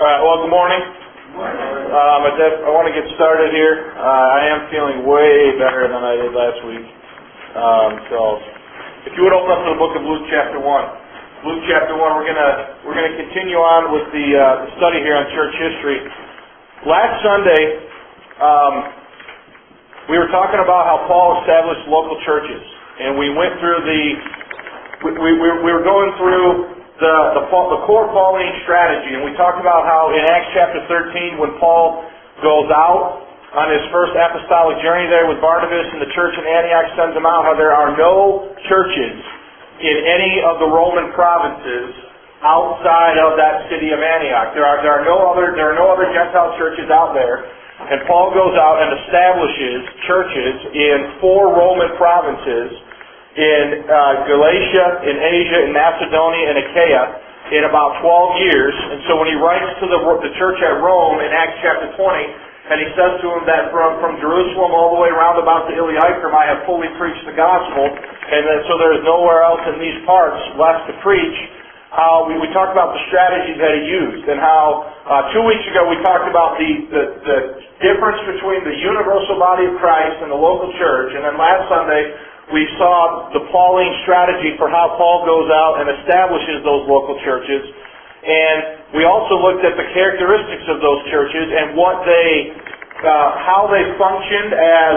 All right, well, good morning. I want to get started here. I am feeling way better than I did last week. So, if you would open up to the book of Luke chapter 1. Luke chapter 1, we're gonna continue on with the study here on church history. Last Sunday, we were talking about how Paul established local churches, and we went through we were going through the core Pauline strategy, and we talked about how in Acts chapter 13, when Paul goes out on his first apostolic journey there with Barnabas, and the church in Antioch sends him out, how there are no churches in any of the Roman provinces outside of that city of Antioch. There are no other Gentile churches out there, and Paul goes out and establishes churches in 4 Roman provinces, in Galatia, in Asia, in Macedonia, and Achaia, in about 12 years. And so when he writes to the church at Rome in Acts chapter 20, and he says to them that from Jerusalem all the way around about to Illyricum, I have fully preached the gospel, and that so there is nowhere else in these parts left to preach. We talked about the strategy that he used, and how 2 weeks ago we talked about the difference between the universal body of Christ and the local church, and then last Sunday we saw the Pauline strategy for how Paul goes out and establishes those local churches. And we also looked at the characteristics of those churches and what how they functioned as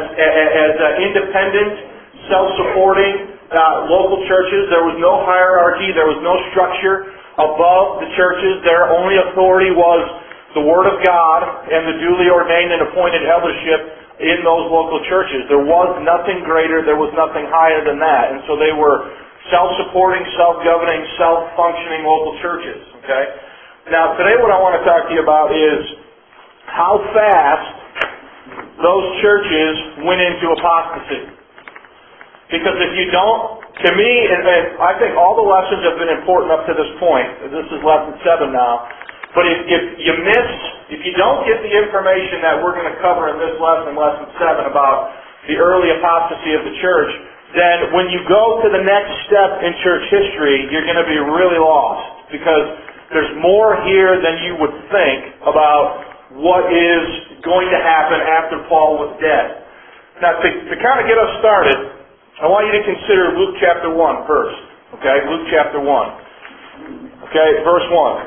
independent, self-supporting local churches. There was no hierarchy. There was no structure above the churches. Their only authority was the Word of God and the duly ordained and appointed eldership in those local churches. There was nothing greater, there was nothing higher than that. And so they were self-supporting, self-governing, self-functioning local churches. Okay? Now, today what I want to talk to you about is how fast those churches went into apostasy. Because if you don't, to me, and I think all the lessons have been important up to this point. This is lesson 7 now. But if you don't get the information that we're going to cover in this lesson, lesson 7, about the early apostasy of the church, then when you go to the next step in church history, you're going to be really lost. Because there's more here than you would think about what is going to happen after Paul was dead. Now, to kind of get us started, I want you to consider Luke chapter 1 first. Okay, Luke chapter 1. Okay, verse 1.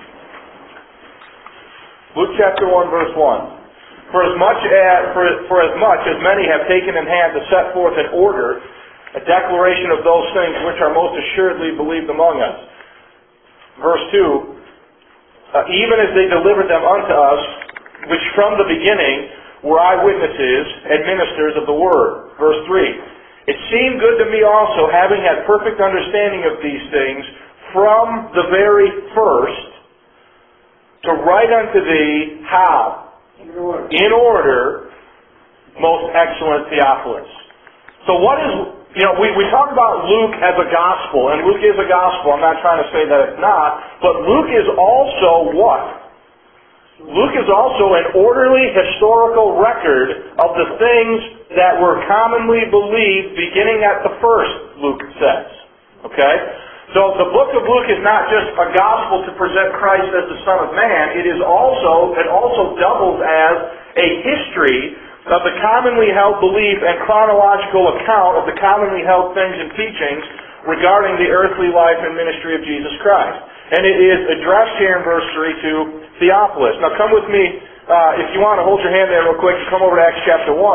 Luke chapter 1, verse 1. For as much as many have taken in hand to set forth in order a declaration of those things which are most assuredly believed among us. Verse 2. Even as they delivered them unto us, which from the beginning were eyewitnesses and ministers of the word. Verse 3. It seemed good to me also, having had perfect understanding of these things from the very first, to write unto thee how? In order, most excellent Theophilus. So what is, we talk about Luke as a gospel, and Luke is a gospel. I'm not trying to say that it's not, but Luke is also what? Luke is also an orderly historical record of the things that were commonly believed beginning at the first, Luke says. Okay? So the book of Luke is not just a gospel to present Christ as the Son of Man. It also doubles as a history of the commonly held belief and chronological account of the commonly held things and teachings regarding the earthly life and ministry of Jesus Christ. And it is addressed here in verse 3 to Theophilus. Now come with me, if you want to hold your hand there real quick, and come over to Acts chapter 1.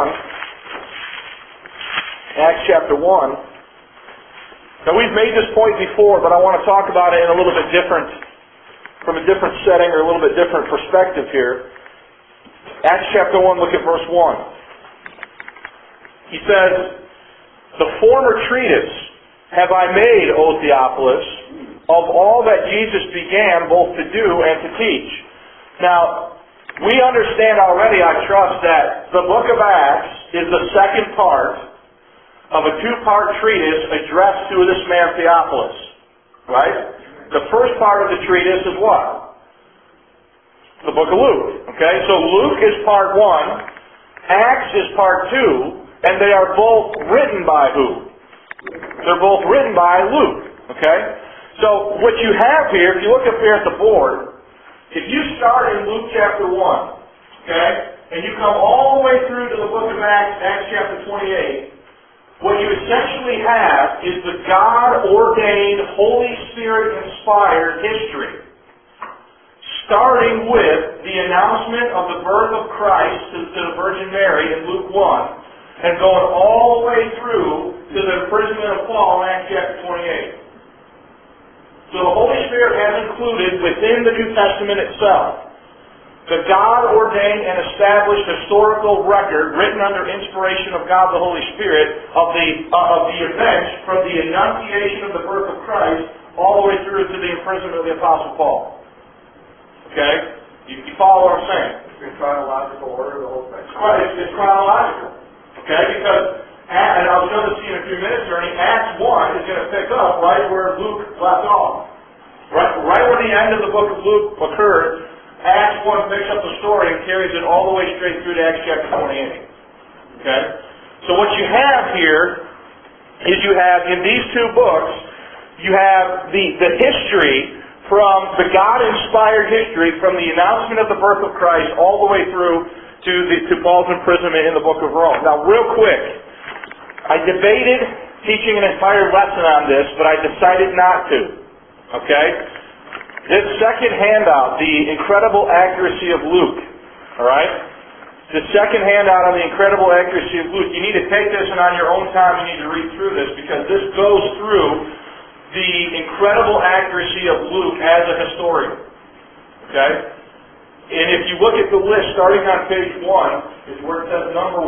Acts chapter 1. Now we've made this point before, but I want to talk about it in a little bit different, from a different setting or a little bit different perspective here. Acts chapter 1, look at verse 1. He says, the former treatise have I made, O Theophilus, of all that Jesus began both to do and to teach. Now, we understand already, I trust, that the book of Acts is the second part of a 2-part treatise addressed to this man Theophilus. Right? The first part of the treatise is what? The book of Luke. Okay? So Luke is part 1, Acts is part 2, and they are both written by who? They're both written by Luke. Okay? So what you have here, if you look up here at the board, If you start in Luke chapter 1, okay, and you come all the way through to the book of Acts, Acts chapter 28, what you essentially have is the God-ordained, Holy Spirit-inspired history, starting with the announcement of the birth of Christ to the Virgin Mary in Luke 1, and going all the way through to the imprisonment of Paul in Acts chapter 28. So the Holy Spirit has included within the New Testament itself the God-ordained and established historical record written under inspiration of God the Holy Spirit of the events from the Annunciation of the birth of Christ all the way through to the imprisonment of the Apostle Paul. Okay? You follow what I'm saying? It's in chronological order, the whole thing. It's chronological. Okay? Because, and I was going to see in a few minutes, Ernie, Acts 1 is going to pick up right where Luke left off. Right where the end of the book of Luke occurred, Acts 1 picks up the story and carries it all the way straight through to Acts chapter 28. Okay? So what you have here is you have, in these two books, you have the history from the God-inspired history from the announcement of the birth of Christ all the way through to Paul's imprisonment in the book of Rome. Now, real quick, I debated teaching an entire lesson on this, but I decided not to. Okay? This second handout, the incredible accuracy of Luke, all right? The second handout on the incredible accuracy of Luke, you need to take this and on your own time you need to read through this because this goes through the incredible accuracy of Luke as a historian. Okay? And if you look at the list starting on page 1, is where it says number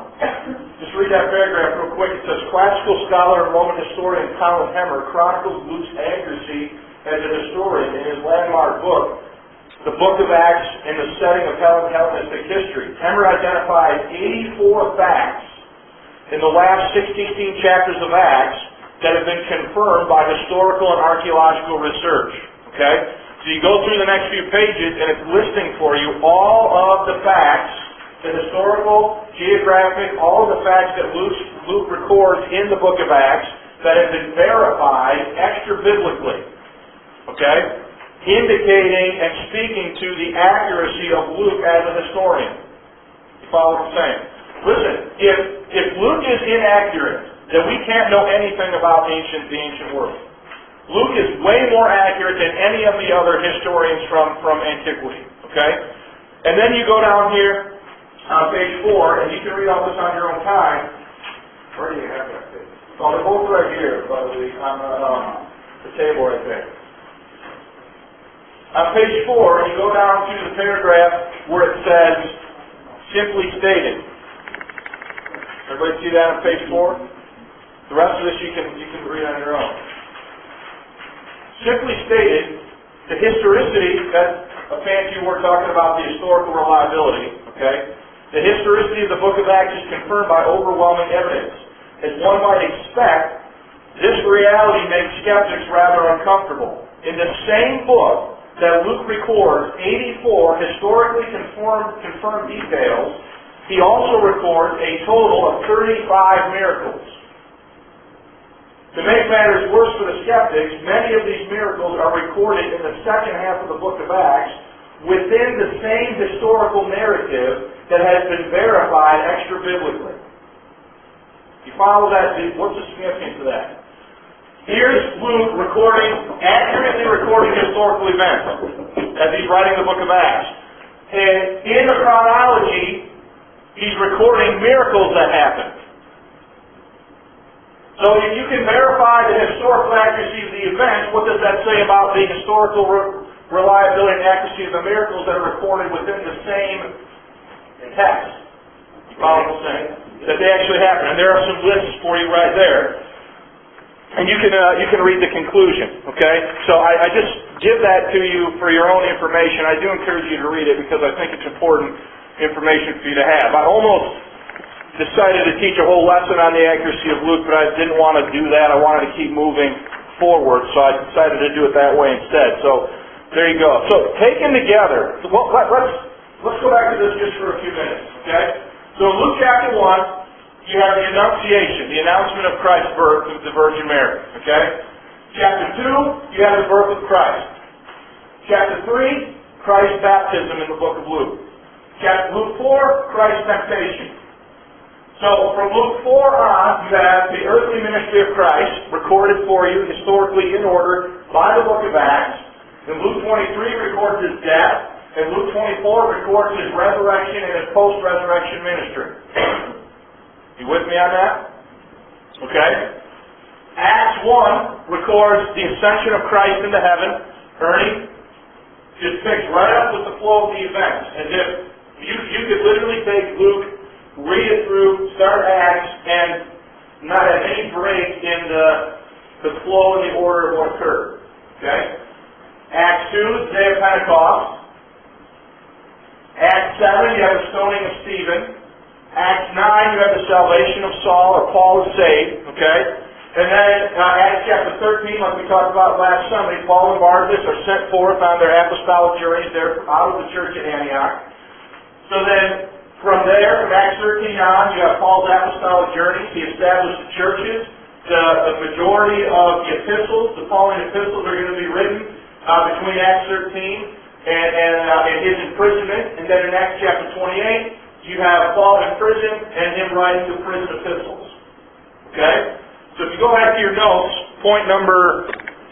1. Just read that paragraph real quick. It says, classical scholar and Roman historian Colin Hemmer chronicles Luke's accuracy as a historian in his landmark book, The Book of Acts in the Setting of Hellenistic History. Hemmer identifies 84 facts in the last 16 chapters of Acts that have been confirmed by historical and archaeological research. Okay? So you go through the next few pages and it's listing for you all of the facts, the historical, geographic, all of the facts that Luke records in the book of Acts that have been verified extra-biblically. Okay? Indicating and speaking to the accuracy of Luke as a historian. You follow what I'm saying? Listen, if Luke is inaccurate, then we can't know anything about the ancient world. Luke is way more accurate than any of the other historians from antiquity. Okay? And then you go down here on page 4, and you can read all this on your own time. Where do you have that page? Oh, they're both right here, probably, on the table right there. On page 4, you go down to the paragraph where it says, simply stated. Everybody see that on page 4? The rest of this you can read on your own. Simply stated, the historicity, that's a fancy word talking about the historical reliability, okay? The historicity of the book of Acts is confirmed by overwhelming evidence. As one might expect, this reality makes skeptics rather uncomfortable. In the same book that Luke records 84 historically confirmed details, he also records a total of 35 miracles. To make matters worse for the skeptics, many of these miracles are recorded in the second half of the book of Acts within the same historical narrative that has been verified extra-biblically. You follow that? What's the significance of that? Here's Luke accurately recording historical events as he's writing the book of Acts. And in the chronology, he's recording miracles that happened. So if you can verify the historical accuracy of the events, what does that say about the historical reliability and accuracy of the miracles that are recorded within the same text? You follow what I'm saying? That they actually happen. And there are some lists for you right there. And you can read the conclusion, okay? So I just give that to you for your own information. I do encourage you to read it because I think it's important information for you to have. I almost decided to teach a whole lesson on the accuracy of Luke, but I didn't want to do that. I wanted to keep moving forward, so I decided to do it that way instead. So there you go. So taken together, let's go back to this just for a few minutes, okay? So in Luke chapter 1, you have the Annunciation, the announcement of Christ's birth to the Virgin Mary, okay? Chapter 2, you have the birth of Christ. Chapter 3, Christ's baptism in the book of Luke. Luke 4, Christ's temptation. So from Luke 4 on, you have the earthly ministry of Christ recorded for you historically in order by the book of Acts. And Luke 23 records his death, and Luke 24 records his resurrection and his post-resurrection ministry. You with me on that? Okay. Acts 1 records the ascension of Christ into heaven. Ernie, just picks right up with the flow of the events, as if you could literally take Luke, read it through, start Acts, and not have any break in the flow and the order of what occurred. Okay? Acts 2 is the day of Pentecost. Acts 7, you have the stoning of Stephen. Acts 9, you have the salvation of Saul, or Paul is saved. Okay? And then Acts chapter 13, like we talked about last Sunday, Paul and Barnabas are sent forth on their apostolic journeys. They're out of the church at Antioch. So then, from there, from Acts 13 on, you have Paul's apostolic journeys. He established the churches. The majority of the epistles, the Pauline epistles, are going to be written between Acts 13 and his imprisonment. And then in Acts chapter 28, you have Paul in prison and him writing the prison epistles. Okay? So if you go back to your notes, point number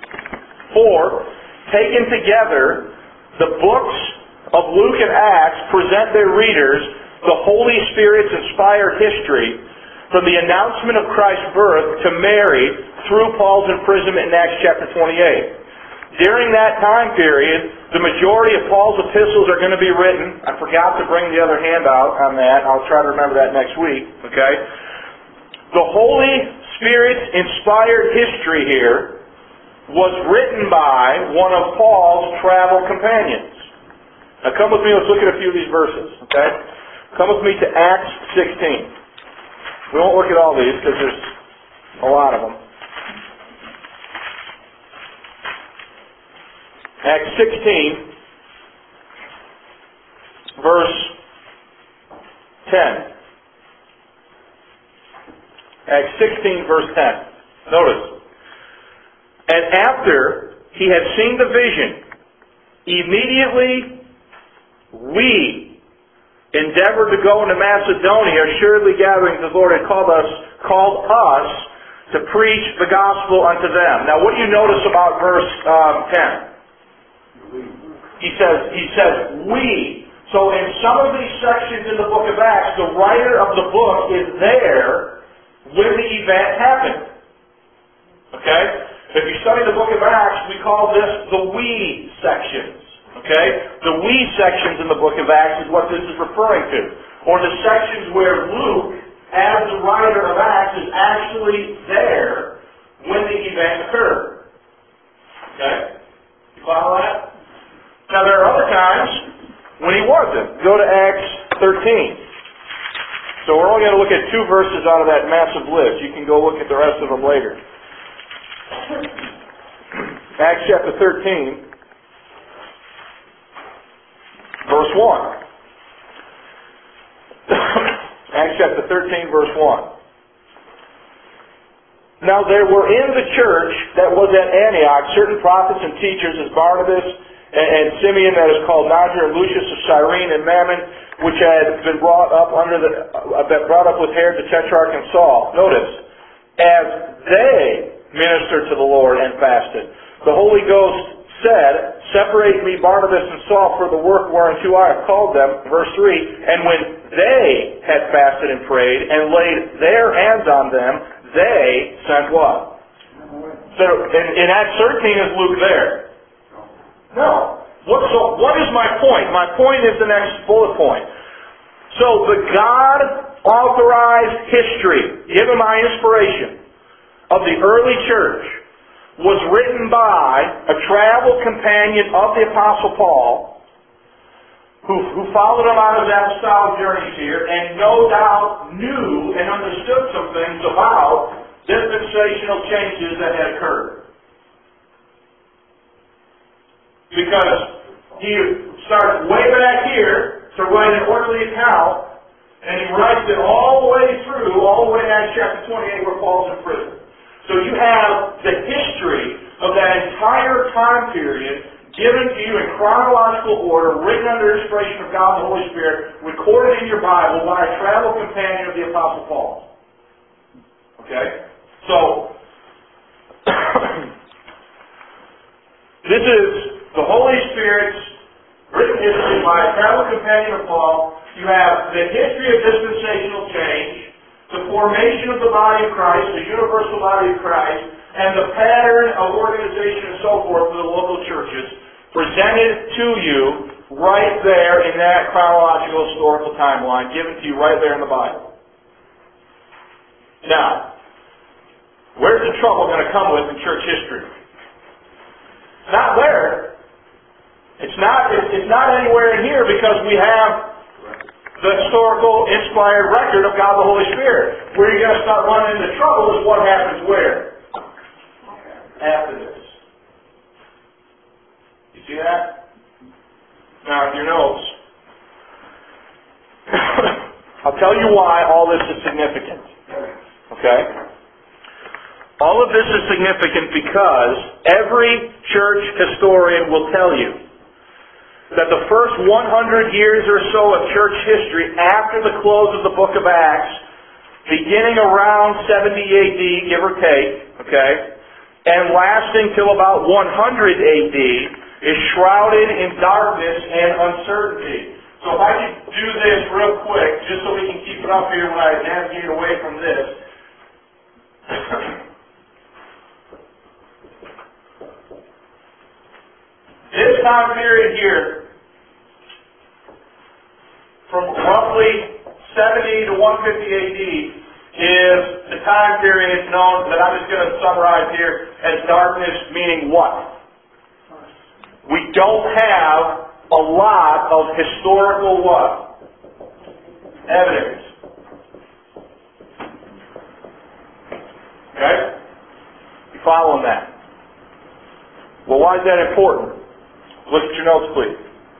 4, taken together, the books of Luke and Acts present their readers the Holy Spirit's inspired history from the announcement of Christ's birth to Mary through Paul's imprisonment in Acts chapter 28. During that time period, the majority of Paul's epistles are going to be written. I forgot to bring the other handout on that. I'll try to remember that next week. Okay? The Holy Spirit's inspired history here was written by one of Paul's travel companions. Now come with me, let's look at a few of these verses. Okay? Come with me to Acts 16. We won't look at all these because there's a lot of them. Acts 16, verse 10. Acts 16, verse 10. Notice. And after he had seen the vision, immediately we endeavored to go into Macedonia, assuredly gathering the Lord had called us to preach the gospel unto them. Now what do you notice about verse 10? He says, we. So in some of these sections in the book of Acts, the writer of the book is there when the event happened. Okay? If you study the book of Acts, we call this the we sections. Okay? The we sections in the book of Acts is what this is referring to. Or the sections where Luke, as the writer of Acts, is actually there when the event occurred. Okay? You follow that? Now there are other times when he wasn't. Go to Acts 13. So we're only going to look at 2 verses out of that massive list. You can go look at the rest of them later. Acts chapter 13. Verse 1. Acts chapter 13, verse 1. Now there were in the church that was at Antioch certain prophets and teachers as Barnabas and Simeon that is called Niger and Lucius of Cyrene and Mammon, which had been brought up with Herod the Tetrarch and Saul. Notice, as they ministered to the Lord and fasted, the Holy Ghost said, separate me Barnabas and Saul for the work whereunto I have called them. Verse 3, and when they had fasted and prayed and laid their hands on them, they sent what? So in Acts 13 is Luke there? No. So what is my point? My point is the next bullet point. So the God-authorized history, given by inspiration, of the early church was written by a travel companion of the Apostle Paul who followed him on his apostolic journeys here and no doubt knew and understood some things about dispensational changes that had occurred. Because he starts way back here to write an orderly account, and he writes it all the way through, all the way to Acts chapter 28 where Paul's in prison. So you have the history of that entire time period given to you in chronological order, written under inspiration of God the Holy Spirit, recorded in your Bible by a travel companion of the Apostle Paul. Okay? So, this is the Holy Spirit's written history by a travel companion of Paul. You have the history of dispensational change, the formation of the body of Christ, the universal body of Christ, and the pattern of organization and so forth for the local churches presented to you right there in that chronological historical timeline, given to you right there in the Bible. Now, where's the trouble going to come with in church history? It's not there. It's not anywhere in here because we have the historical inspired record of God the Holy Spirit. Where you're going to start running into trouble is what happens where? After this. You see that? Now, in your notes, I'll tell you why all this is significant. Okay? All of this is significant because every church historian will tell you that the first 100 years or so of church history after the close of the book of Acts, beginning around 70 AD, give or take, okay, and lasting till about 100 AD, is shrouded in darkness and uncertainty. So if I could do this real quick, just so we can keep it up here when I navigate away from this. This time period here, from roughly 70 to 150 AD, is the time period known that I'm just going to summarize here as darkness, meaning what? We don't have a lot of historical what? Evidence. Okay? You following that? Well, why is that important? Look at your notes, please.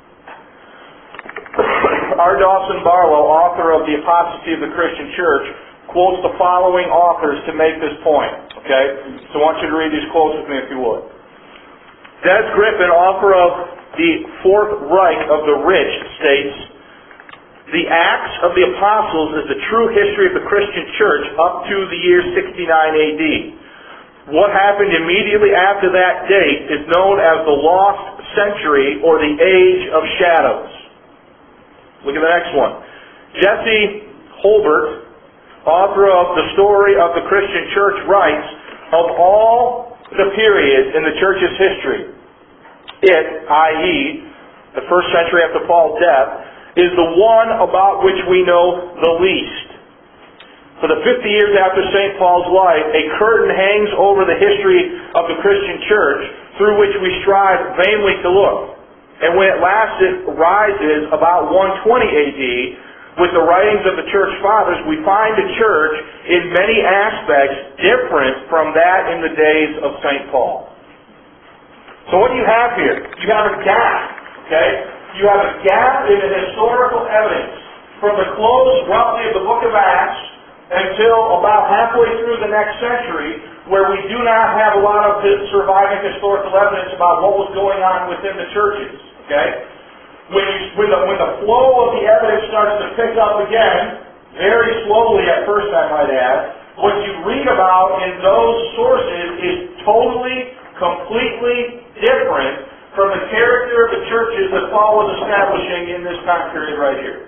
R. Dawson Barlow, author of The Apostasy of the Christian Church, quotes the following authors to make this point. Okay? So I want you to read these quotes with me if you would. Des Griffin, author of The Fourth Reich of the Rich, states, the Acts of the Apostles is the true history of the Christian Church up to the year 69 AD. What happened immediately after that date is known as the lost century or the age of shadows. Look at the next one. Jesse Holbert, author of The Story of the Christian Church, writes, of all the periods in the church's history, it, i.e., the first century after Paul's death, is the one about which we know the least. For the 50 years after St. Paul's life, a curtain hangs over the history of the Christian church through which we strive vainly to look. And when at last it rises about 120 AD, with the writings of the church fathers, we find the church in many aspects different from that in the days of St. Paul. So what do you have here? You have a gap, okay? You have a gap in the historical evidence from the close, roughly, of the book of Acts until about halfway through the next century, where we do not have a lot of surviving historical evidence about what was going on within the churches, okay? When the flow of the evidence starts to pick up again, very slowly at first I might add, what you read about in those sources is totally, completely different from the character of the churches that Paul was establishing in this time period right here.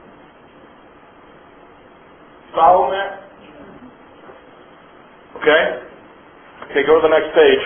Follow that? Okay? Okay, go to the next page.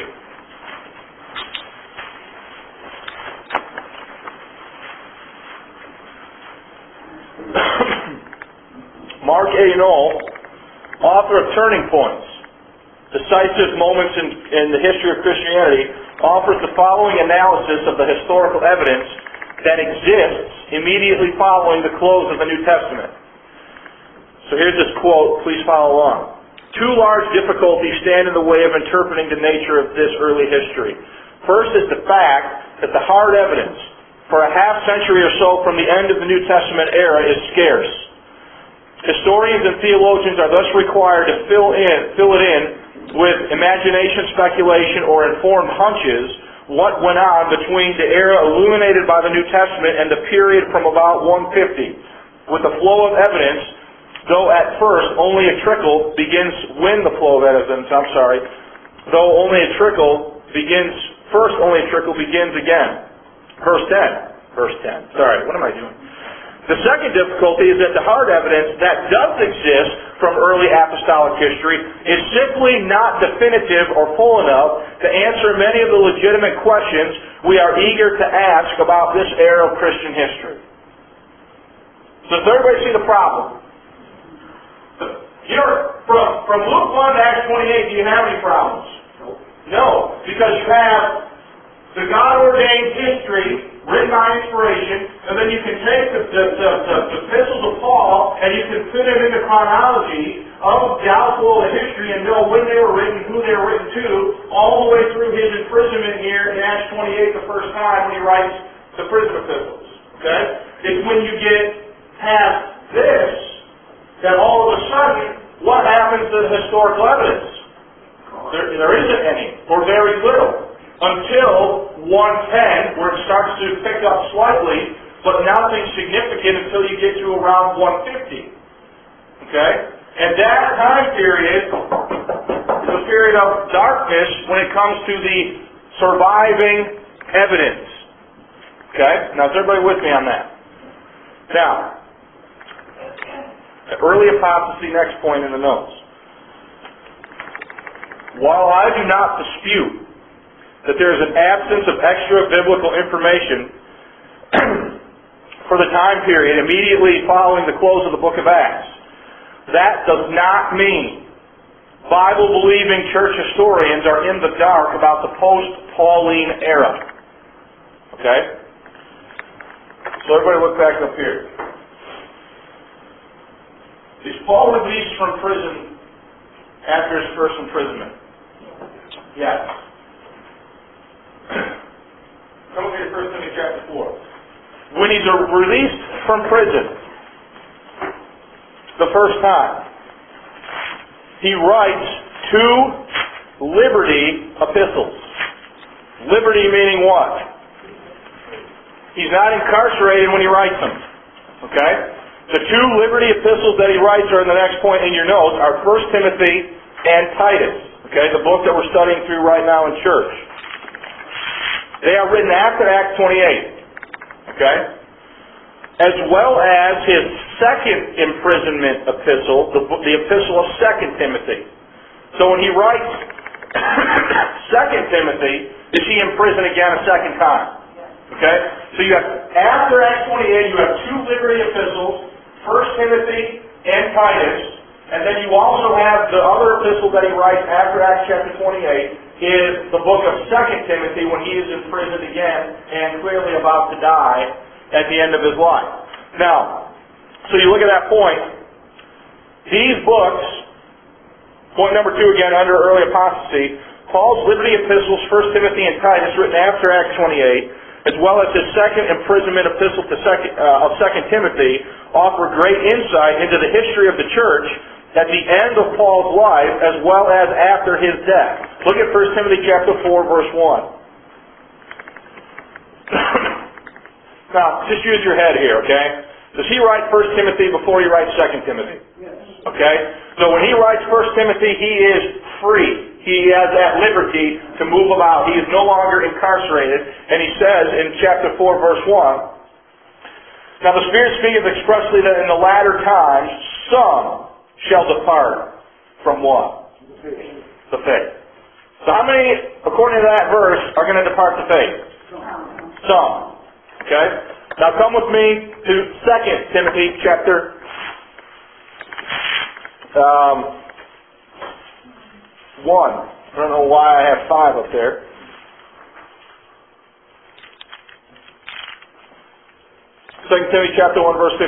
Mark A. Knoll, author of Turning Points, Decisive Moments in the History of Christianity, offers the following analysis of the historical evidence that exists immediately following the close of the New Testament. So here's this quote, please follow along. Two large difficulties stand in the way of interpreting the nature of this early history. First is the fact that the hard evidence for a half century or so from the end of the New Testament era is scarce. Historians and theologians are thus required to fill it in with imagination, speculation, or informed hunches, what went on between the era illuminated by the New Testament and the period from about 150. With the flow of evidence, though at first only a trickle begins again. Verse 10. What am I doing? The second difficulty is that the hard evidence that does exist from early apostolic history is simply not definitive or full enough to answer many of the legitimate questions we are eager to ask about this era of Christian history. So does everybody see the problem? You know, from Luke 1 to Acts 28, do you have any problems? No, because you have the God-ordained history written by inspiration, and then you can take the epistles of Paul and you can fit it into chronology of the outflow of history and know when they were written, who they were written to, all the way through his imprisonment here in Acts 28 the first time when he writes the prison epistles. Okay? It's when you get past this that all of a sudden, what happens to the historical evidence? There isn't any, or very little. Until 110, where it starts to pick up slightly, but nothing significant until you get to around 150. Okay? And that time period is a period of darkness when it comes to the surviving evidence. Okay? Now, is everybody with me on that? Now, early apostasy, next point in the notes. While I do not dispute that there is an absence of extra biblical information for the time period immediately following the close of the book of Acts, that does not mean Bible-believing church historians are in the dark about the post-Pauline era. Okay? So everybody look back up here. Is Paul released from prison after his first imprisonment? Yes. Come with me to 1 Timothy chapter 4. When he's released from prison the first time, he writes 2 liberty epistles. Liberty meaning what? He's not incarcerated when he writes them. Okay? The 2 liberty epistles that he writes are in the next point in your notes are 1 Timothy and Titus. Okay? The book that we're studying through right now in church. They are written after Acts 28. Okay? As well as his second imprisonment epistle, the epistle of 2 Timothy. So when he writes 2 Timothy, is he in prison again a second time? Okay? So you have, after Acts 28, you have 2 liberty epistles, 1 Timothy and Titus, and then you also have the other epistle that he writes after Acts chapter 28, is the book of 2 Timothy when he is imprisoned again and clearly about to die at the end of his life. Now, so you look at that point. These books, point number 2 again, under early apostasy, Paul's liberty epistles, 1 Timothy and Titus, written after Acts 28, as well as his second imprisonment epistle of 2 Timothy, offer great insight into the history of the church at the end of Paul's life as well as after his death. Look at 1 Timothy chapter 4, verse 1. Now, just use your head here, okay? Does he write 1 Timothy before he writes 2 Timothy? Yes. Okay? So when he writes 1 Timothy, he is free. He has that liberty to move about. He is no longer incarcerated. And he says in chapter 4, verse 1, now the Spirit speaketh expressly that in the latter times some shall depart from what? The faith. So how many, according to that verse, are going to depart the faith? Some. Okay? Now come with me to 2 Timothy chapter 1. I don't know why I have 5 up there. Second Timothy chapter 1, verse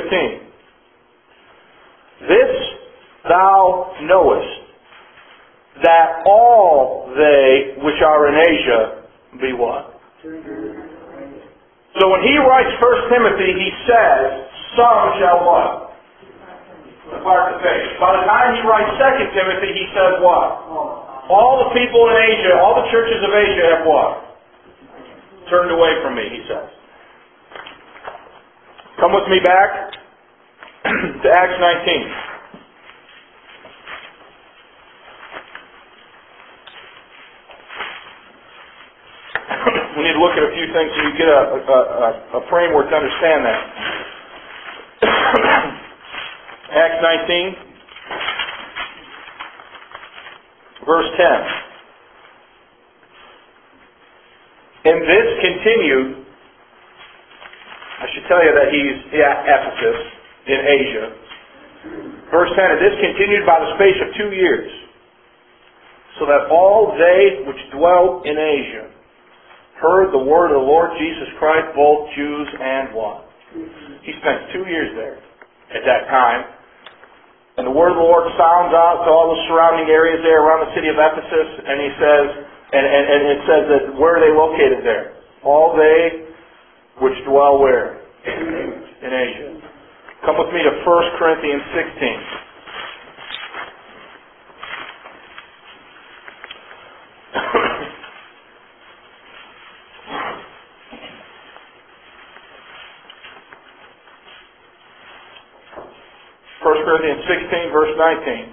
15. This thou knowest, that all they which are in Asia be what? So when he writes 1 Timothy, he says, some shall what? Depart the faith. By the time he writes 2 Timothy, he says what? All the people in Asia, all the churches of Asia have what? turned away from me, he says. Come with me back to Acts 19. We need to look at a few things so you get a framework to understand that. Acts 19, verse 10. And this continued, I should tell you that he's at Ephesus in Asia. Verse 10, and this continued by the space of 2 years, so that all they which dwelt in Asia heard the word of the Lord Jesus Christ, both Jews and what? He spent 2 years there at that time. And the word of the Lord sounds out to all the surrounding areas there around the city of Ephesus. And he says, and it says that where are they located there? All they which dwell where? In Asia. Come with me to 1 Corinthians 16. 1 Corinthians 16, verse 19.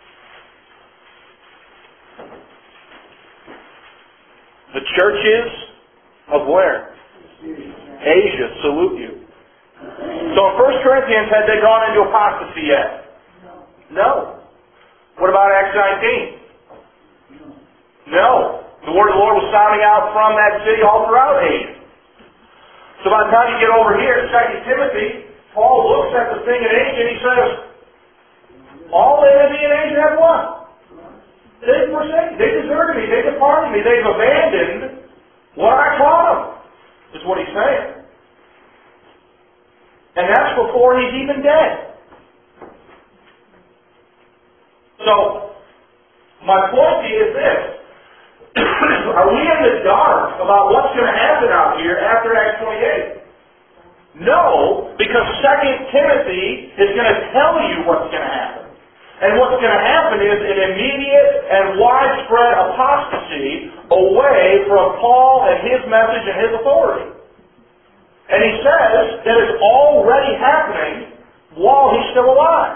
The churches of where? Asia salute you. So in 1 Corinthians, had they gone into apostasy yet? No. What about Acts 19? No. The word of the Lord was sounding out from that city all throughout Asia. So by the time you get over here to 2 Timothy, Paul looks at the thing in Asia and he says, all they that be in Asia have what? They've forsaken. They deserted me. They departed me. They've abandoned what I taught them, is what he's saying. And that's before he's even dead. So, my point is this. Are we in the dark about what's going to happen out here after Acts 28? No, because 2 Timothy is going to tell you what's going to happen. And what's going to happen is an immediate and widespread apostasy away from Paul and his message and his authority. And he says that it's already happening while he's still alive.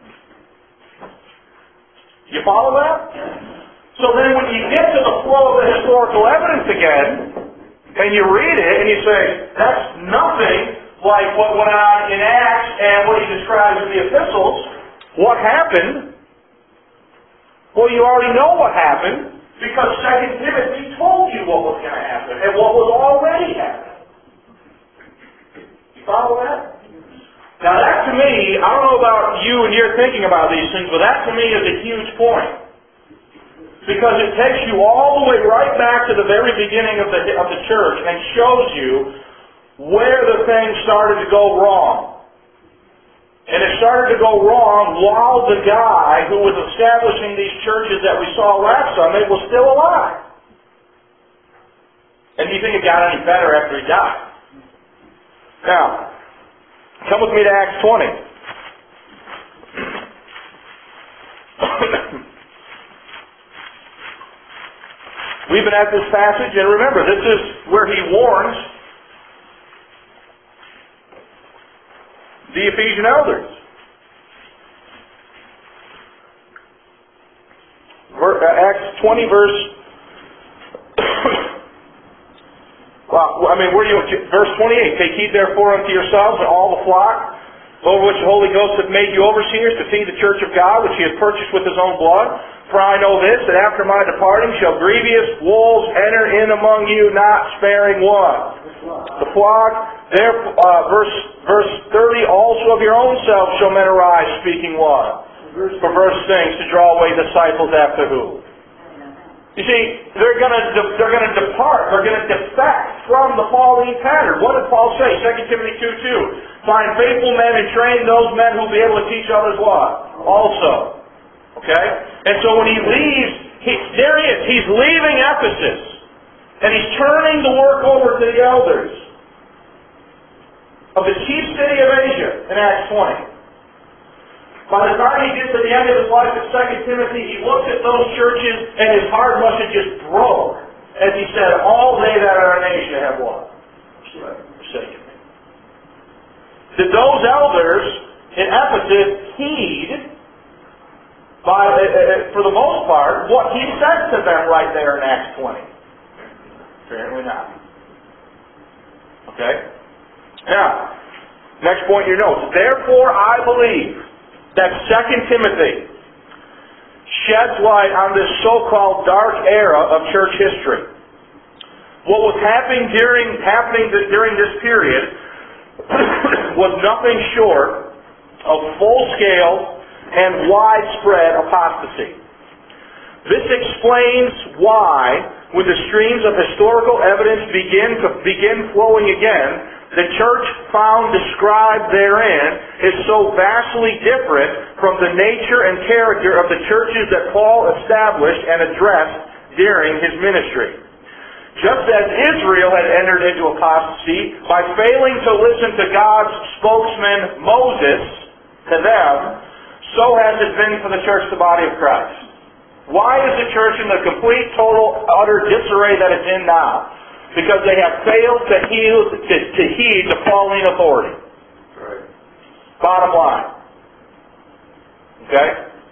You follow that? So then when you get to the flow of the historical evidence again, and you read it and you say, that's nothing like what went on in Acts and what he describes in the epistles, what happened? Well, you already know what happened because 2 Timothy told you what was going to happen and what was already happening. You follow that? Now that to me, I don't know about you and your thinking about these things, but that to me is a huge point. Because it takes you all the way right back to the very beginning of the church and shows you where the thing started to go wrong. And it started to go wrong while the guy who was establishing these churches that we saw last Sunday was still alive. And do you think it got any better after he died? Now, come with me to Acts 20. We've been at this passage, and remember, this is where he warns the Ephesian elders. Acts 20, verse... verse 28. Take heed therefore unto yourselves and all the flock, over which the Holy Ghost hath made you overseers to feed the church of God, which he hath purchased with his own blood. For I know this, that after my departing shall grievous wolves enter in among you, not sparing what? The flock. Verse 30, also of your own selves shall men arise, speaking what? Perverse things, to draw away disciples after who? You see, they're going to depart, they're going to defect from the Pauline pattern. What did Paul say? 2 Timothy 2:2. Find faithful men and train those men who will be able to teach others what? Also. Okay? And so when he leaves, there he is. He's leaving Ephesus. And he's turning the work over to the elders of the chief city of Asia in Acts 20. By the time he gets to the end of his life at 2 Timothy, he looks at those churches and his heart must have just broke. as he said, all they that are in Asia have what? Forsaken me. Did those elders in Ephesus heed, for the most part, what he said to them right there in Acts 20? Apparently not. Okay? Now, next point in your notes. Therefore, I believe that 2 Timothy sheds light on this so-called dark era of church history. What was happening during this period was nothing short of full-scale and widespread apostasy. This explains why, when the streams of historical evidence begin flowing again, the church found described therein is so vastly different from the nature and character of the churches that Paul established and addressed during his ministry. Just as Israel had entered into apostasy by failing to listen to God's spokesman Moses to them, so has it been for the church, the body of Christ. Why is the church in the complete, total, utter disarray that it's in now? Because they have failed to heed the Pauline authority. Right. Bottom line. Okay?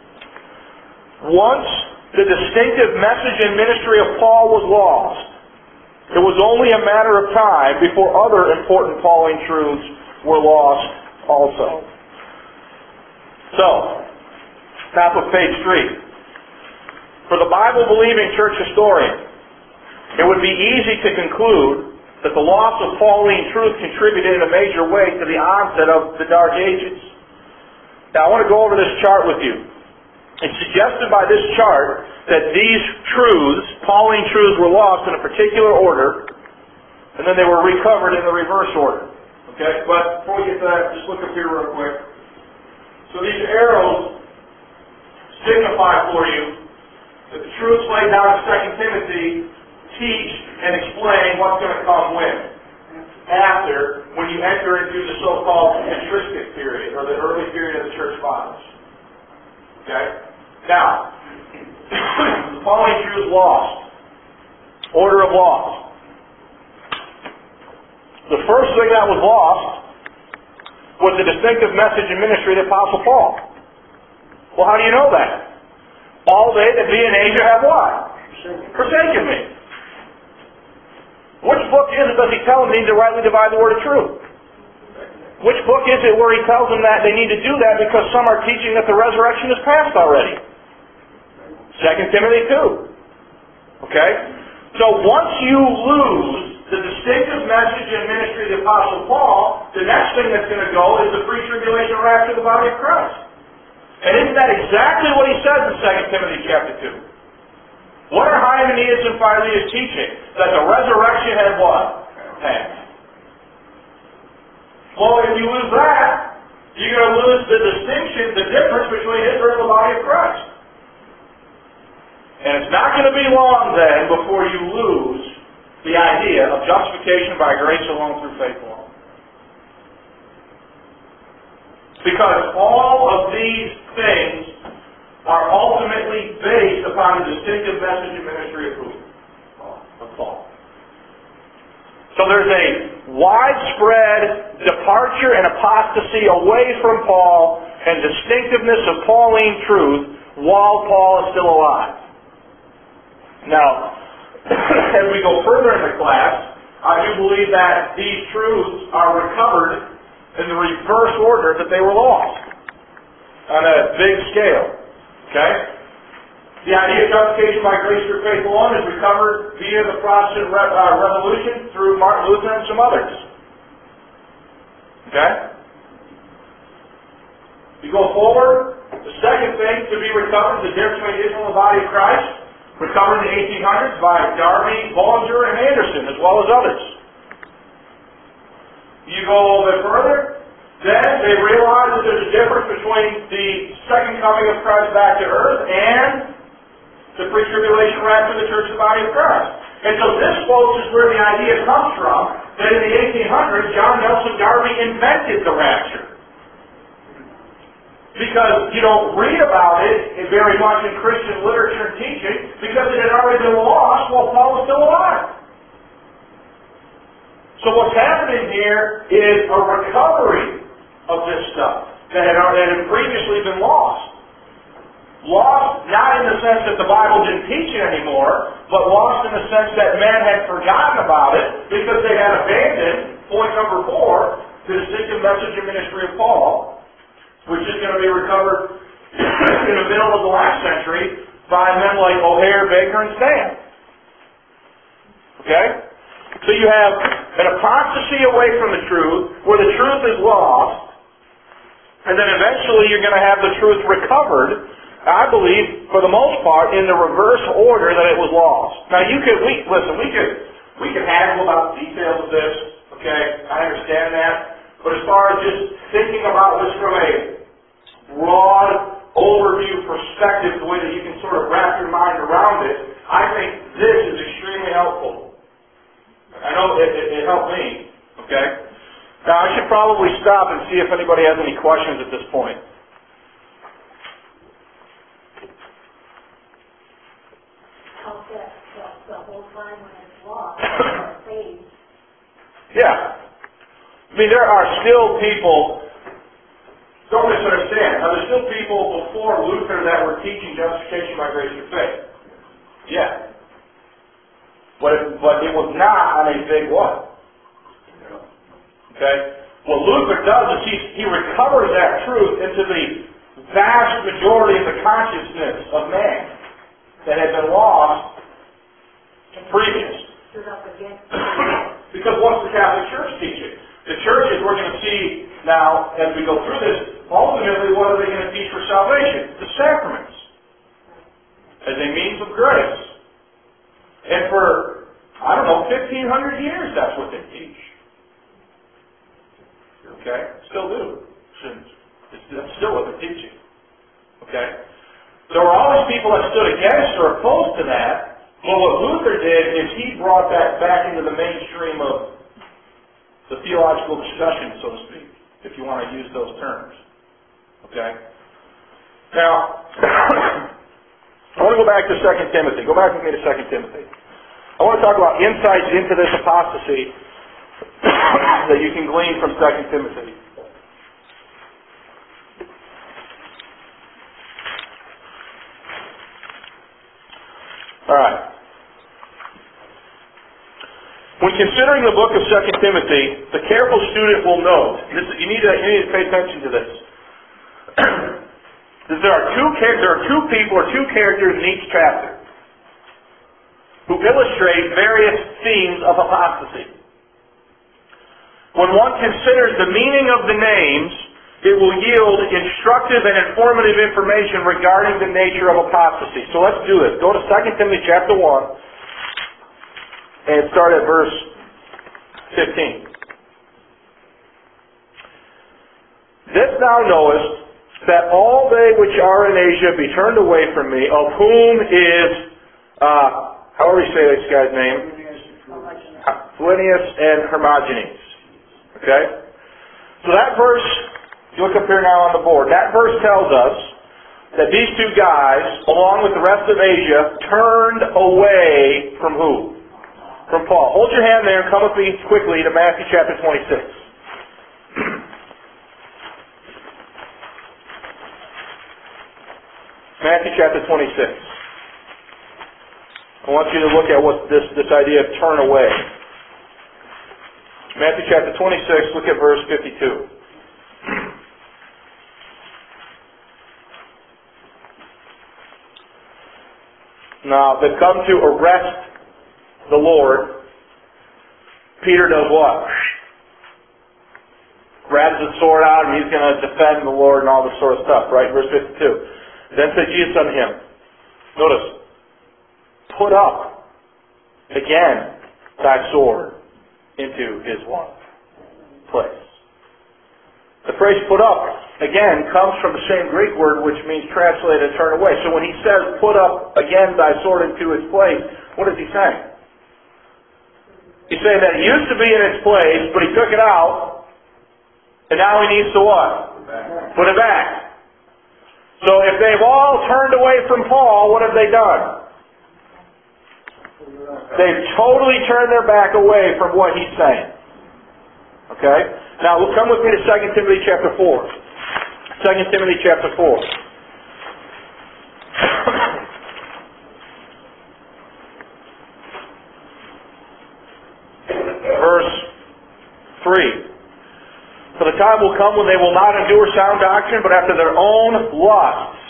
Once the distinctive message and ministry of Paul was lost, it was only a matter of time before other important Pauline truths were lost also. So, top of page 3. For the Bible-believing church historian, it would be easy to conclude that the loss of Pauline truth contributed in a major way to the onset of the Dark Ages. Now, I want to go over this chart with you. It's suggested by this chart that these truths, Pauline truths, were lost in a particular order, and then they were recovered in the reverse order. Okay? But before we get to that, just look up here real quick. So these arrows signify for you that the truths laid down in 2 Timothy teach and explain what's going to come when. After, when you enter into the so-called patristic period, or the early period of the church fathers. Okay? Now, the Pauline truths lost. Order of loss. The first thing that was lost was the distinctive message and ministry of the Apostle Paul. Well, how do you know that? All they that be in Asia have what? Forsaken me. Which book is it does he tell them they need to rightly divide the word of truth? Which book is it where he tells them that they need to do that because some are teaching that the resurrection is past already? 2 Timothy 2. Okay? So once you lose the distinctive message and ministry of the Apostle Paul, the next thing that's going to go is the pre-tribulation rapture of the body of Christ. And isn't that exactly what he says in 2 Timothy chapter 2? What are Hymenaeus and Philetus teaching? That the resurrection had what? Passed. Well, if you lose that, you're going to lose the distinction, the difference between Israel and the body of Christ. And it's not going to be long then before you lose the idea of justification by grace alone through faith alone. Because all of these things are ultimately based upon the distinctive message and ministry of who? Of Paul. So there's a widespread departure and apostasy away from Paul and distinctiveness of Pauline truth while Paul is still alive. Now, as we go further in the class, I do believe that these truths are recovered in the reverse order that they were lost on a big scale. Okay? The idea of justification by grace through faith alone is recovered via the Protestant Revolution through Martin Luther and some others. Okay? You go forward, the second thing to be recovered is the difference between Israel and the body of Christ, recovered in the 1800s by Darby, Bollinger, and Anderson, as well as others. You go a little bit further, then they realize that there's a difference between the second coming of Christ back to earth and the pre-tribulation rapture of the church of the body of Christ. And so this, folks, is where the idea comes from that in the 1800s, John Nelson Darby invented the rapture. Because you don't read about it very much in Christian literature and teaching because it had already been lost while Paul was still alive. So what's happening here is a recovery of this stuff that had previously been lost. Lost not in the sense that the Bible didn't teach it anymore, but lost in the sense that men had forgotten about it because they had abandoned, point number 4, the distinctive message and ministry of Paul, which is going to be recovered in the middle of the last century by men like O'Hare, Baker, and Stam. Okay? So you have an apostasy away from the truth, where the truth is lost, and then eventually you're going to have the truth recovered, I believe, for the most part, in the reverse order that it was lost. Now we can haggle about the details of this, okay? I understand that. But as far as just thinking about this from a broad overview perspective, the way that you can sort of wrap your mind around it, I think this is extremely helpful. I know it helped me, okay? Now I should probably stop and see if anybody has any questions at this point. The whole time when it's lost, saved. Yeah. I mean, there are still people, don't misunderstand, now there's still people before Luther that were teaching justification by grace through faith. Yeah. But it was not on a big what? Okay? What Luther does is he recovers that truth into the vast majority of the consciousness of man that had been lost previous. Because what's the Catholic Church teaching? The churches we're going to see now, as we go through this, ultimately what are they going to teach for salvation? The sacraments. As a means of grace. And for, 1,500 years that's what they teach. Okay? Still do. That's still what they're teaching. Okay? There were always people that stood against or opposed to that. Well, what Luther did is he brought that back into the mainstream of the theological discussion, so to speak, if you want to use those terms. Okay? Now, I want to go back to 2 Timothy. Go back with me to 2 Timothy. I want to talk about insights into this apostasy that you can glean from 2 Timothy. All right. When considering the book of 2 Timothy, the careful student will note, you need to pay attention to this, that there are two people or two characters in each chapter who illustrate various themes of apostasy. When one considers the meaning of the names, it will yield instructive and informative information regarding the nature of apostasy. So let's do this. Go to 2 Timothy chapter 1 and start at verse 15. This thou knowest, that all they which are in Asia be turned away from me, of whom is, however you say this guy's name, Philonius and Hermogenes. Okay? So that verse, you look up here now on the board, that verse tells us that these two guys, along with the rest of Asia, turned away from who? From Paul. Hold your hand there and come with me quickly to Matthew chapter 26. Matthew chapter 26. I want you to look at what this idea of turn away. Matthew chapter 26, look at verse 52. Now, they've come to arrest the Lord. Peter does what? Grabs his sword out and he's going to defend the Lord and all this sort of stuff, right? Verse 52. Then said Jesus unto him, notice, put up again thy sword into his what? Place. The phrase put up, again, comes from the same Greek word which means translated turn away. So when he says put up again thy sword into its place, what is he saying? He's saying that it used to be in its place, but he took it out, and now he needs to what? Put it back. So if they've all turned away from Paul, what have they done? They've totally turned their back away from what he's saying. Okay? Now, come with me to 2 Timothy chapter 4. 2 Timothy chapter 4. Verse 3. For the time will come when they will not endure sound doctrine, but after their own lusts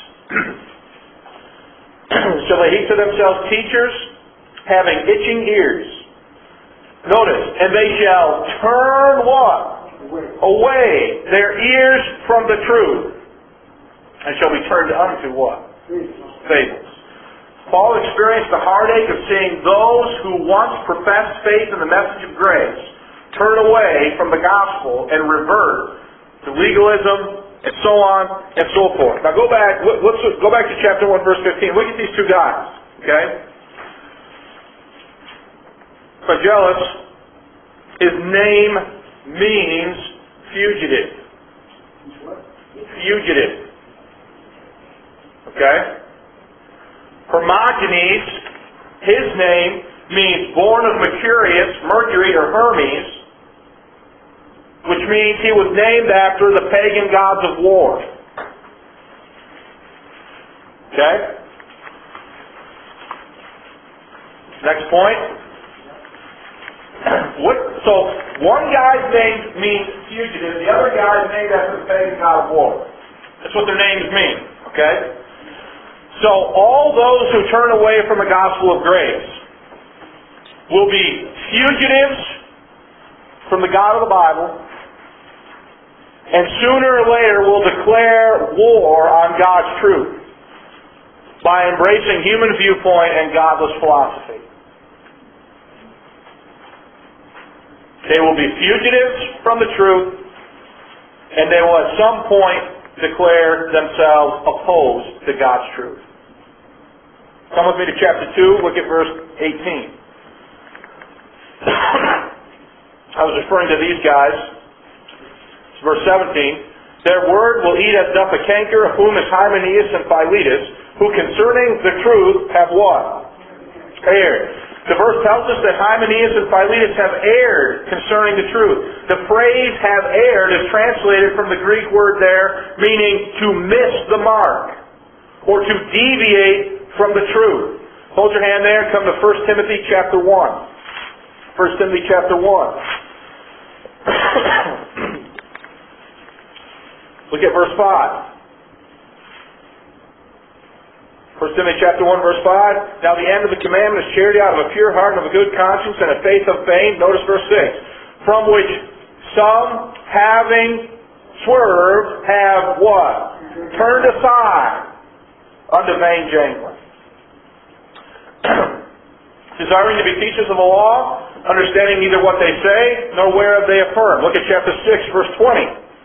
shall they heap to themselves teachers, having itching ears. Notice, and they shall turn what? Away their ears from the truth, and shall be turned unto what? Fables. Paul experienced the heartache of seeing those who once professed faith in the message of grace turn away from the gospel and revert to legalism and so on and so forth. Now go back. Let's go back to chapter 1, verse 15. Look at these two guys. Okay. Phygellus, his name means fugitive. Fugitive. Okay. Hermogenes, his name means born of Mercury or Hermes, which means he was named after the pagan gods of war. Okay? Next point. So, one guy's name means fugitive, the other guy's named after the pagan god of war. That's what their names mean. Okay? So, all those who turn away from the gospel of grace will be fugitives from the God of the Bible, and sooner or later will declare war on God's truth by embracing human viewpoint and godless philosophy. They will be fugitives from the truth, and they will at some point declare themselves opposed to God's truth. Come with me to chapter 2, look at verse 18. I was referring to these guys. It's verse 17. Their word will eat as doth a canker, of whom is Hymenaeus and Philetus, who concerning the truth have what? Erred. The verse tells us that Hymenaeus and Philetus have erred concerning the truth. The phrase have erred is translated from the Greek word there, meaning to miss the mark, or to deviate from the truth. Hold your hand there and come to 1 Timothy chapter 1. 1 Timothy chapter 1. Look at verse 5. 1 Timothy chapter 1 verse 5. Now the end of the commandment is charity out of a pure heart and of a good conscience and a faith of faith. Notice verse 6. From which some having swerved have what? Turned aside unto vain jangling. Desiring to be teachers of the law, understanding neither what they say, nor whereof they affirm. Look at chapter 6, verse 20.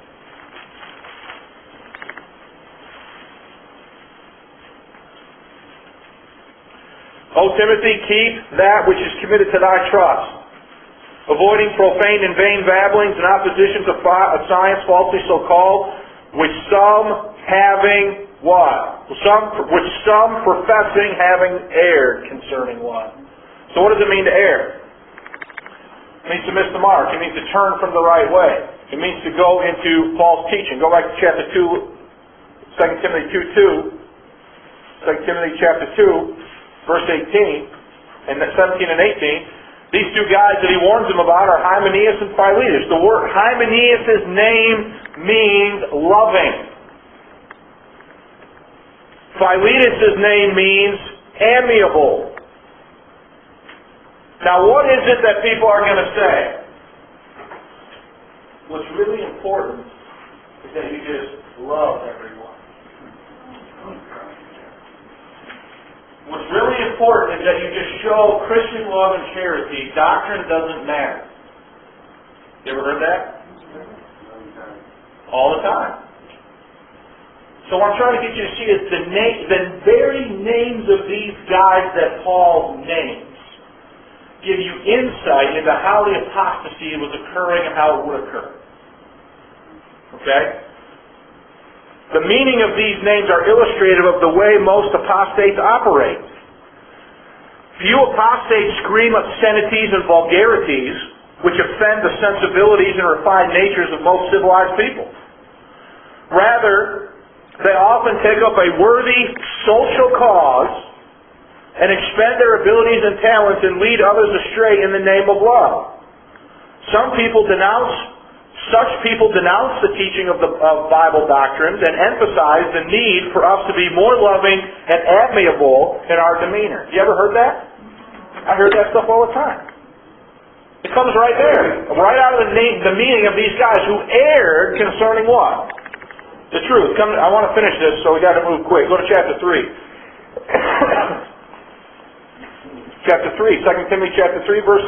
O Timothy, keep that which is committed to thy trust, avoiding profane and vain babblings and oppositions of science falsely so called, which some having what? Which some professing having erred concerning what? So what does it mean to err? It means to miss the mark. It means to turn from the right way. It means to go into false teaching. Go back to chapter 2, 2 Timothy 2:2. 2 Timothy chapter 2, verse 18, and 17 and 18. These two guys that he warns them about are Hymenaeus and Philetus. The word Hymenaeus' name means loving. Philetus' name means amiable. Now what is it that people are going to say? What's really important is that you just love everyone. What's really important is that you just show Christian love and charity. Doctrine doesn't matter. You ever heard that? All the time. So what I'm trying to get you to see is the very names of these guys that Paul names give you insight into how the apostasy was occurring and how it would occur. Okay? The meaning of these names are illustrative of the way most apostates operate. Few apostates scream obscenities and vulgarities, which offend the sensibilities and refined natures of most civilized people. Rather, they often take up a worthy social cause and expend their abilities and talents and lead others astray in the name of love. Such people denounce the teaching of Bible doctrines and emphasize the need for us to be more loving and amiable in our demeanor. You ever heard that? I heard that stuff all the time. It comes right there, right out of the meaning of these guys who erred concerning what? The truth. I want to finish this, so we got to move quick. Go to chapter 3. Chapter 3, 2 Timothy chapter 3, verse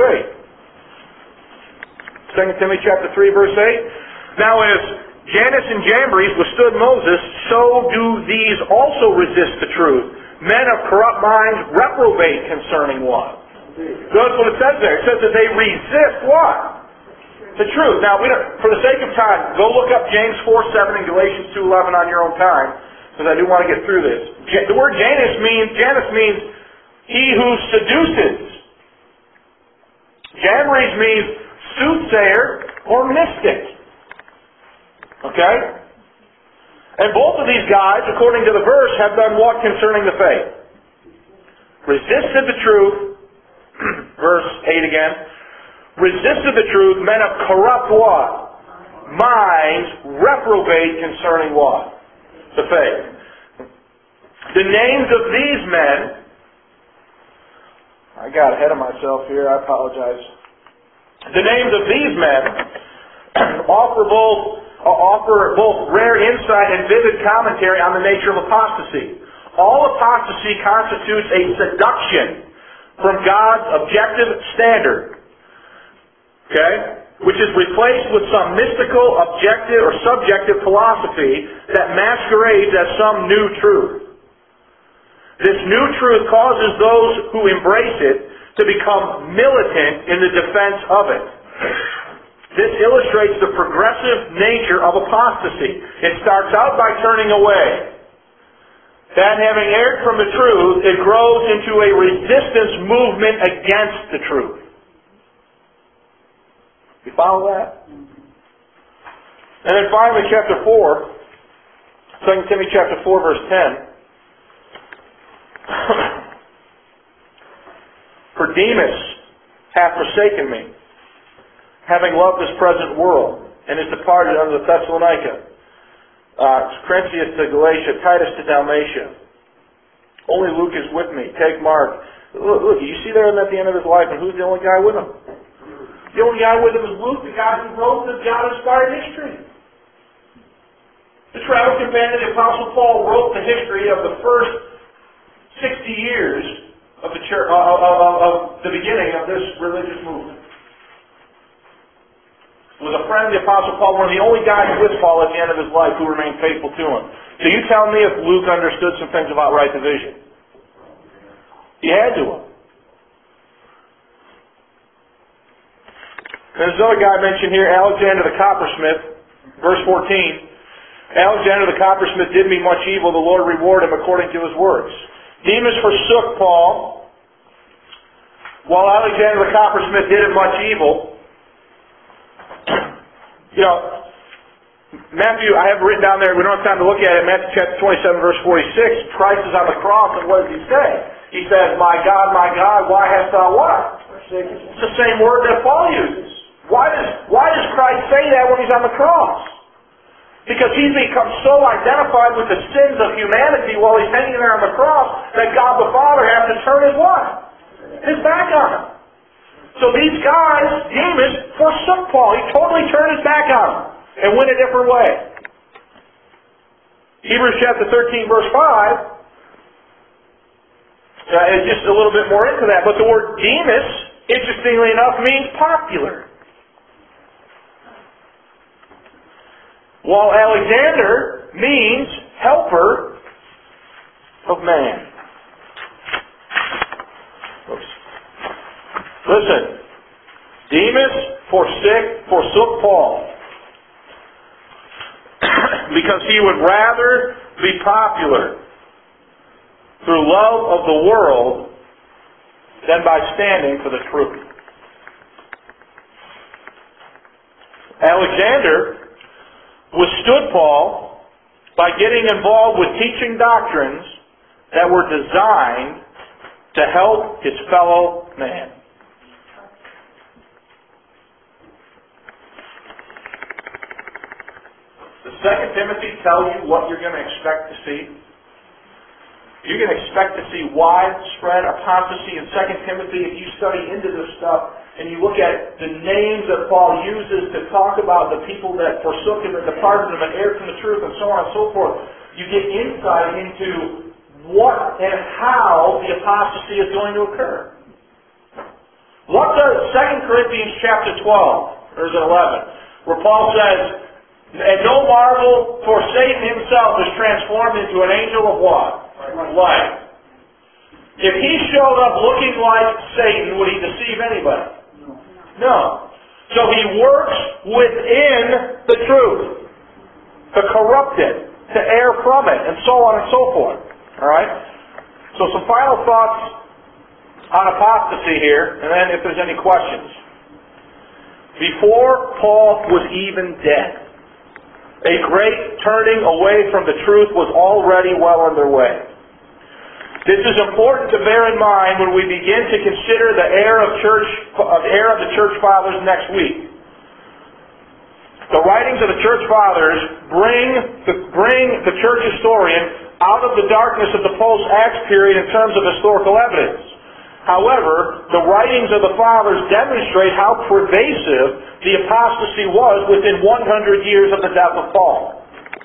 8. 2 Timothy chapter 3, verse 8. Now as Jannes and Jambres withstood Moses, so do these also resist the truth. Men of corrupt minds reprobate concerning what? That's what it says there. It says that they resist what? The truth. Now, for the sake of time, go look up James 4:7 and Galatians 2:11 on your own time, because I do want to get through this. The word Jannes means he who seduces. Jambres means soothsayer or mystic. Okay? And both of these guys, according to the verse, have done what concerning the faith? Resisted the truth. Verse 8 again. Resisted the truth, men of corrupt what? Minds reprobate concerning what? The faith. The names of these men, I got ahead of myself here, I apologize. The names of these men offer both rare insight and vivid commentary on the nature of apostasy. All apostasy constitutes a seduction from God's objective standard, okay, which is replaced with some mystical, objective, or subjective philosophy that masquerades as some new truth. This new truth causes those who embrace it to become militant in the defense of it. This illustrates the progressive nature of apostasy. It starts out by turning away. Then, having erred from the truth, it grows into a resistance movement against the truth. You follow that? And then finally, chapter 4, 2 Timothy chapter 4, verse 10. For Demas hath forsaken me, having loved this present world, and is departed unto Thessalonica. Crescentius to Galatia, Titus to Dalmatia. Only Luke is with me. Take Mark. Look, you see there him at the end of his life, and who's the only guy with him? The only guy with him is Luke, the guy who wrote the God-inspired history. The travel companion, the Apostle Paul, wrote the history of the first 60 years of the church, of the beginning of this religious movement. Was a friend of the Apostle Paul, one of the only guys with Paul at the end of his life who remained faithful to him. So you tell me if Luke understood some things about right division. He had to have. There's another guy mentioned here, Alexander the coppersmith, verse 14. Alexander the coppersmith did me much evil, the Lord reward him according to his works. Demas forsook Paul, while Alexander the coppersmith did him much evil. You know, Matthew, I have written down there, we don't have time to look at it, Matthew chapter 27, verse 46, Christ is on the cross, and what does he say? He says, my God, why hast thou what? It's the same word that Paul uses. Why does Christ say that when he's on the cross? Because he's become so identified with the sins of humanity while he's hanging there on the cross that God the Father has to turn his what? His back on him. So these guys, Demas, forsook Paul. He totally turned his back on him and went a different way. Hebrews chapter 13, verse 5 is just a little bit more into that. But the word Demas, interestingly enough, means popular. While Alexander means helper of man. Oops. Listen, Demas forsook Paul. because he would rather be popular through love of the world than by standing for the truth. Alexander withstood Paul by getting involved with teaching doctrines that were designed to help his fellow man. Does 2 Timothy tell you what you're going to expect to see? You're going to expect to see widespread apostasy in 2 Timothy if you study into this stuff and you look at the names that Paul uses to talk about the people that forsook him and departed him and erred from the truth and so on and so forth. You get insight into what and how the apostasy is going to occur. What does 2 Corinthians chapter 12, verse 11, where Paul says, "And no marvel, for Satan himself is transformed into an angel of what? Light." If he showed up looking like Satan, would he deceive anybody? No. So he works within the truth to corrupt it, to err from it, and so on and so forth. Alright? So some final thoughts on apostasy here, and then if there's any questions. Before Paul was even dead, a great turning away from the truth was already well underway. This is important to bear in mind when we begin to consider the error of the church fathers next week. The writings of the church fathers bring the church historian out of the darkness of the post-Acts period in terms of historical evidence. However, the writings of the fathers demonstrate how pervasive the apostasy was within 100 years of the death of Paul.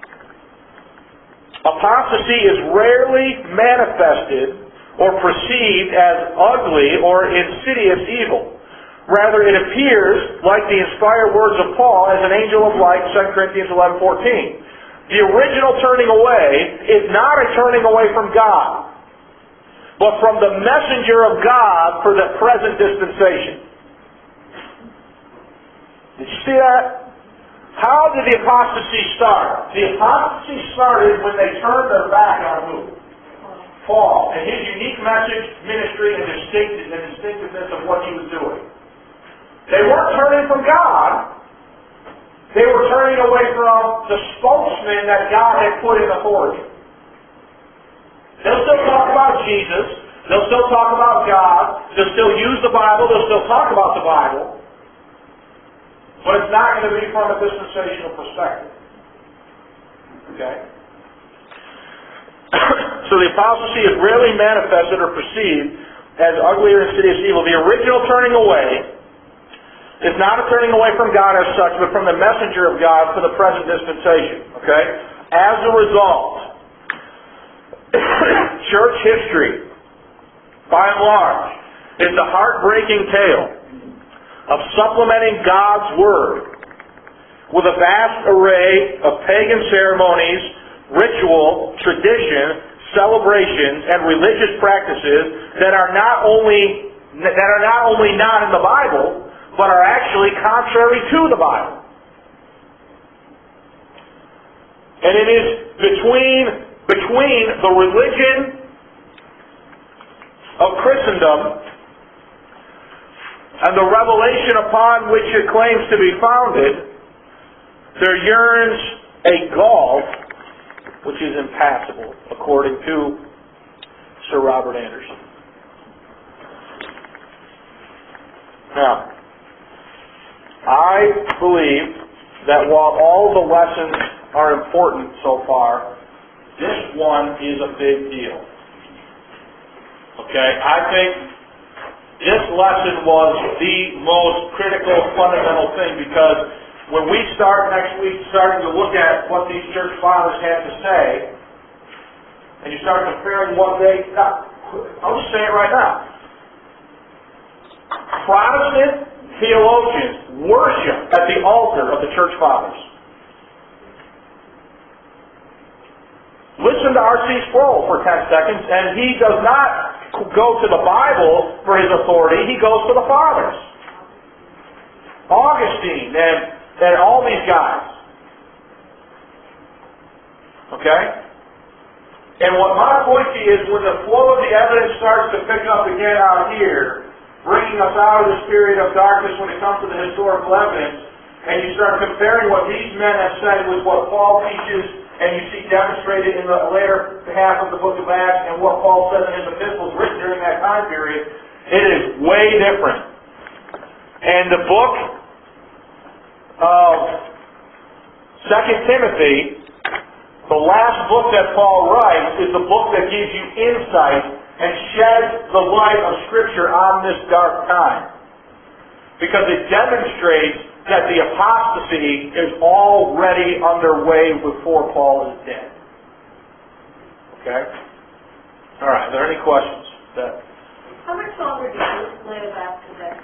Apostasy is rarely manifested or perceived as ugly or insidious evil. Rather, it appears like the inspired words of Paul as an angel of light, 2 Corinthians 11:14. The original turning away is not a turning away from God, but from the messenger of God for the present dispensation. Did you see that? How did the apostasy start? The apostasy started when they turned their back on who? Paul, and his unique message, ministry, and distinctiveness of what he was doing. They weren't turning from God. They were turning away from the spokesman that God had put in authority. They'll still talk about Jesus. They'll still talk about God. They'll still use the Bible. They'll still talk about the Bible. But it's not going to be from a dispensational perspective. Okay? So the apostasy is rarely manifested or perceived as ugly or insidious evil. The original turning away is not a turning away from God as such, but from the messenger of God for the present dispensation. Okay? As a result, church history, by and large, is the heartbreaking tale of supplementing God's Word with a vast array of pagan ceremonies, ritual, tradition, celebrations, and religious practices that are not only not in the Bible, but are actually contrary to the Bible. And it is between the religion of Christendom and the revelation upon which it claims to be founded, there yearns a gulf which is impassable, according to Sir Robert Anderson. Now, I believe that while all the lessons are important so far, this one is a big deal. Okay? I think this lesson was the most critical, fundamental thing, because when we start next week starting to look at what these church fathers had to say, and you start comparing what they... I'll just say it right now. Protestant theologians worship at the altar of the church fathers. Listen to R.C. Sproul for 10 seconds, and he does not go to the Bible for his authority, he goes to the fathers. Augustine and all these guys. Okay? And what my point to you is, when the flow of the evidence starts to pick up again out here, bringing us out of this period of darkness when it comes to the historical evidence, and you start comparing what these men have said with what Paul teaches, and you see demonstrated in the later half of the book of Acts, and what Paul says in his epistles written during that time period, it is way different. And the book of 2 Timothy, the last book that Paul writes, is the book that gives you insight and sheds the light of Scripture on this dark time. Because it demonstrates that the apostasy is already underway before Paul is dead. Okay? Alright, are there any questions? How much longer do you live after this?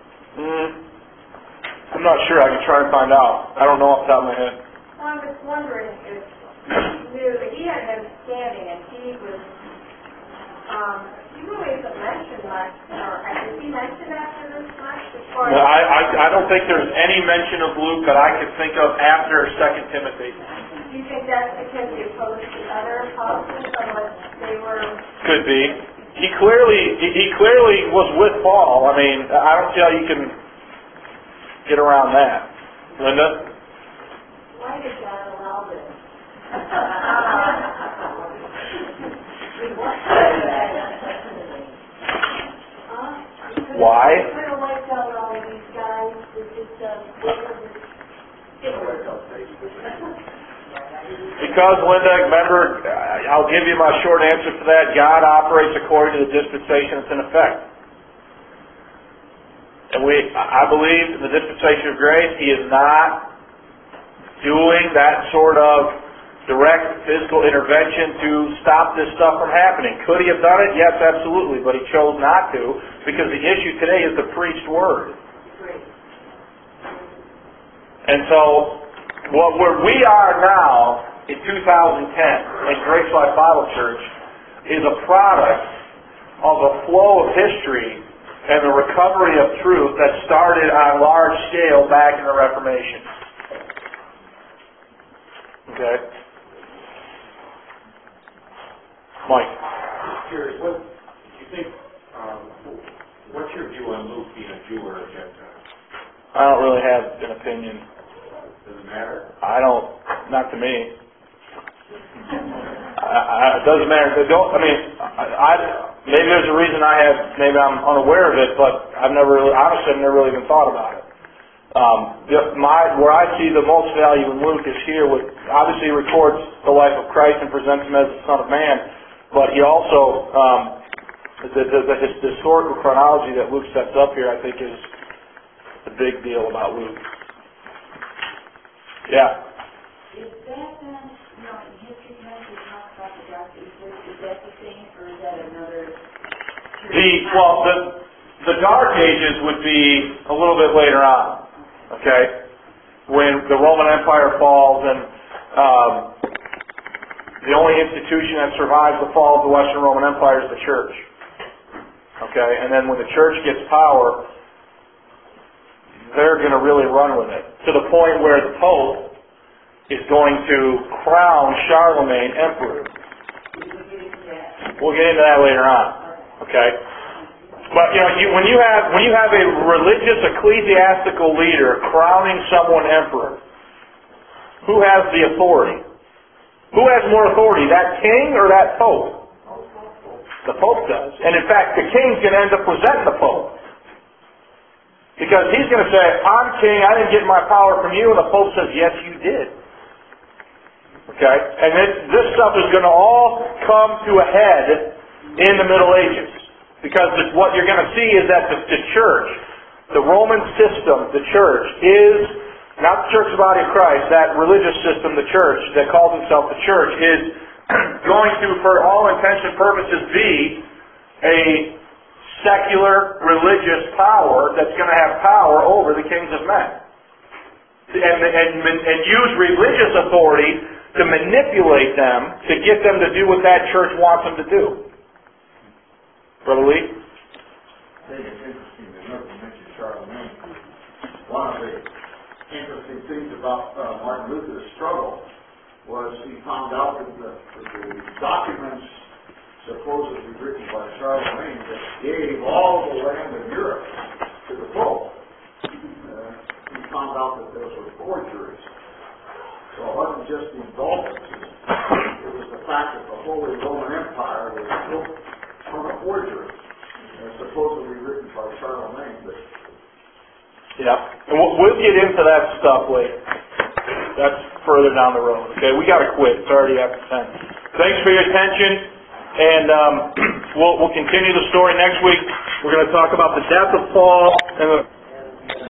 I'm not sure. I can try and find out. I don't know off the top of my head. Well, I'm just wondering if he knew that he had an understanding and he was, he really isn't mentioned much, or has he mentioned after this much? No, I don't think there's any mention of Luke that I could think of after 2 Timothy. Do you think that's because he opposed the other apostles unless they were... Could be. He clearly was with Paul. I mean, I don't see how you can get around that. Linda? Why did God allow this? Why? Kind of wiped out all of these guys with just Because, Linda, remember, I'll give you my short answer for that. God operates according to the dispensation that's in effect. And I believe in the dispensation of grace, He is not doing that sort of direct physical intervention to stop this stuff from happening. Could He have done it? Yes, absolutely. But He chose not to, because the issue today is the preached Word. And so, where we are now, in 2010, in Grace Life Bible Church, is a product of a flow of history and the recovery of truth that started on large scale back in the Reformation. Okay? Mike? Just curious, what you think? What's your view on Luke being a Jew or a Gentile? I don't really have an opinion. Does it matter? Not to me. It doesn't matter. Maybe there's a reason maybe I'm unaware of it, but I've never really even thought about it. Where I see the most value in Luke is here, obviously he records the life of Christ and presents Him as the Son of Man, but he also, the historical chronology that Luke sets up here, I think is the big deal about Luke. Yeah. Is that then, in history times we talk about the Dark Ages, is that the same, or is that another? The Dark Ages would be a little bit later on, okay? When the Roman Empire falls and the only institution that survives the fall of the Western Roman Empire is the Church. Okay? And then when the Church gets power, they're going to really run with it. To the point where the Pope is going to crown Charlemagne emperor. We'll get into that later on. Okay? But when you have a religious ecclesiastical leader crowning someone emperor, who has the authority? Who has more authority, that king or that pope? The pope does. And in fact, the king's going to end up presenting the pope. Because he's going to say, I'm king, I didn't get my power from you, and the pope says, yes, you did. Okay? And this stuff is going to all come to a head in the Middle Ages. Because what you're going to see is that the church, the Roman system, the church, is, not the church of the body of Christ, that religious system, the church, that calls itself the church, is going to, for all intents and purposes, be a secular religious power that's going to have power over the kings of men. And use religious authority to manipulate them, to get them to do what that church wants them to do. Brother Lee? I think it's interesting that you mentioned Charlemagne. One of the interesting things about Martin Luther's struggle was he found out that the documents supposedly written by Charlemagne that gave all the land of Europe to the Pope. He found out that those were forgeries. So it wasn't just the indulgences, it was the fact that the Holy Roman Empire was built on a forgery, supposedly written by Charlemagne. But yeah, and we'll get into that stuff later. That's further down the road. Okay, we got to quit. It's already after 10. Thanks for your attention, and we'll continue the story next week. We're going to talk about the death of Paul and the